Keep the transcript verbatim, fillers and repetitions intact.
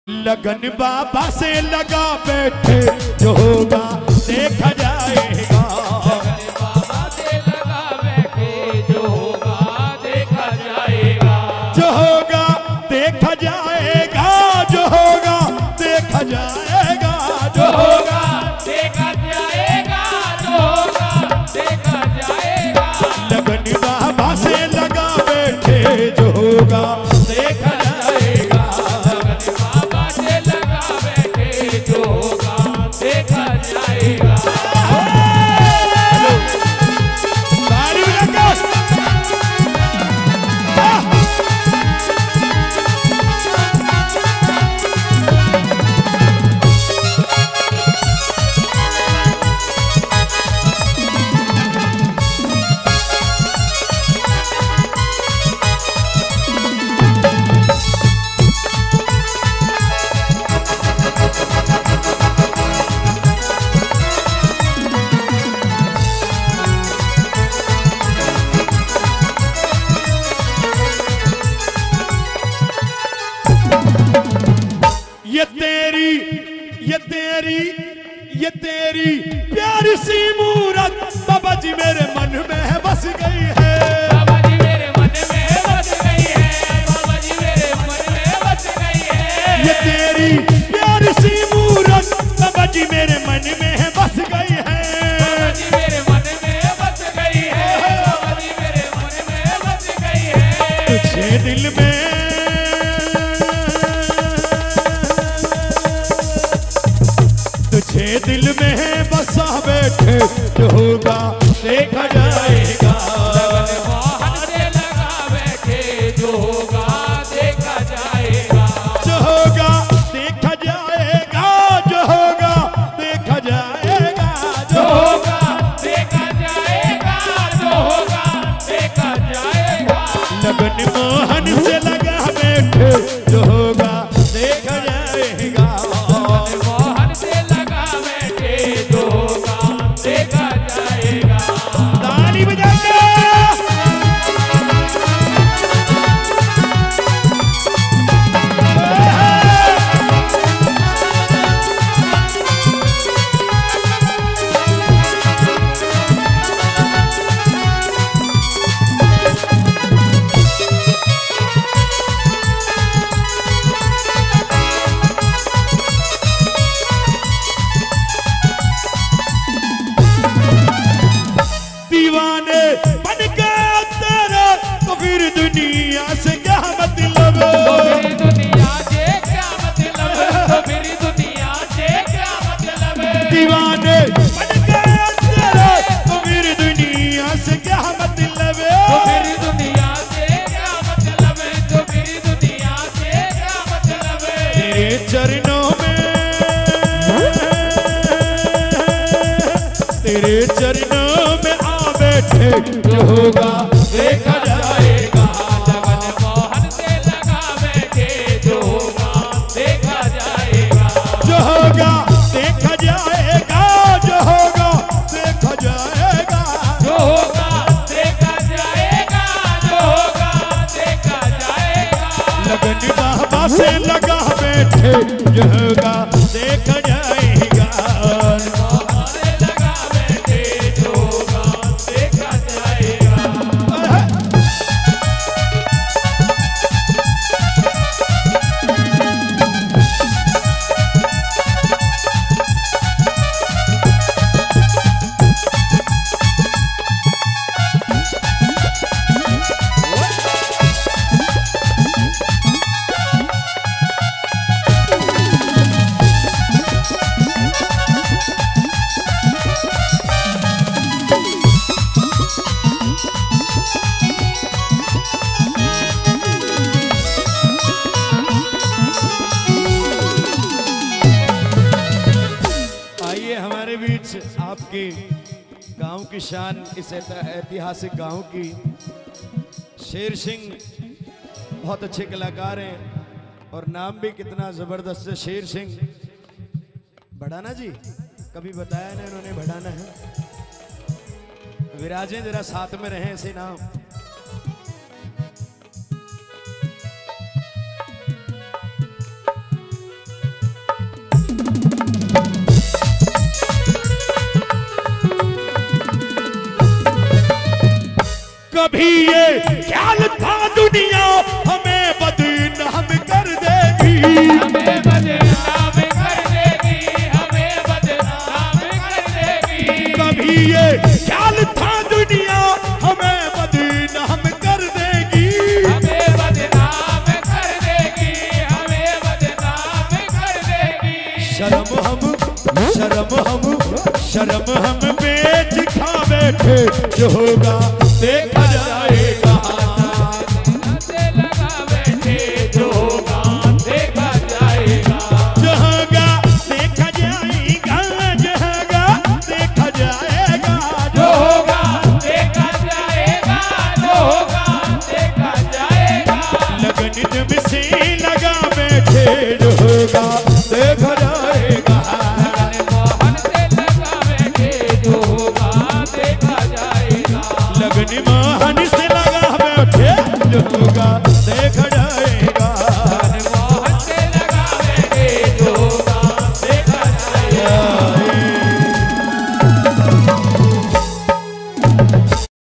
लगन बाबा से लगा बैठे जो होगा देखा जाएगा। लगन बाबा से लगा बैठे जो होगा देखा जाएगा। जो होगा देखा जाएगा। जो होगा देखा जाएगा। जो होगा देखा जाएगा। जो होगा देखा जाएगा। लगन बाबा से लगा बैठे जो होगा देखा जाएगा। लगन बाबा से लगा बैठे जो होगा देखा जाएगा। ताली बजा के। ये तेरी ये तेरी ये तेरी प्यारी सी मूरत बाबा जी मेरे मन में बस गई है। बाबा जी मेरे मन में बस गई है। बाबा जी मेरे मन में बस गई है। ये तेरी प्यारी सी मूरत बाबा जी मेरे मन में बस गई है। बाबा जी मेरे मन में बस गई है। बाबा जी मेरे मन में बस गई है। तुझे दिल में तुझे दिल में बसा बैठे जो होगा देखा जाएगा। लगन मोहन से लगा बैठे जो होगा देखा जाएगा। जो होगा देखा जाएगा। जो होगा देखा जाएगा। जो होगा देखा जाएगा। जो होगा देखा जाएगा। लगन मोहन से लगा बैठे जो होगा देखा जाएगा। लगन मोहन से लगा बैठे जो होगा देखा जाएगा। ताली बजा के। दीवाने बन गया तेरे तो फिर दुनिया से क्या मतलब। तो मेरी दुनिया से क्या मतलब। तो मेरी दुनिया से क्या मतलब। दीवाने बन गया तेरे तो फिर दुनिया से क्या मतलब। तो मेरी दुनिया से क्या मतलब। तो मेरी दुनिया से क्या मतलब। तेरे चरणों में तेरे चरणों में आ बैठे जो होगा देखा जाएगा। लगन मोहन से लगा बैठे जो होगा देखा जाएगा। जो होगा देखा जाएगा। जो होगा देखा जाएगा। जो होगा देखा जाएगा। जो होगा देखा जाएगा। लगन बाबा से लगा बैठे जो होगा देखा जाएगा। मोहन से लगा बैठे जो होगा देखा जाएगा। आइए हमारे बीच आपके गांव की शान, इस ऐतिहासिक गांव की शेर सिंह बहुत अच्छे कलाकार हैं और नाम भी कितना जबरदस्त है, शेर सिंह। बढ़ाना जी कभी बताया ना इन्होंने बढ़ाना है। विराजें जरा साथ में रहें ऐसे नाम। शर्म हम शर्म हम शर्म हम बेच खा बैठे जो होगा देखा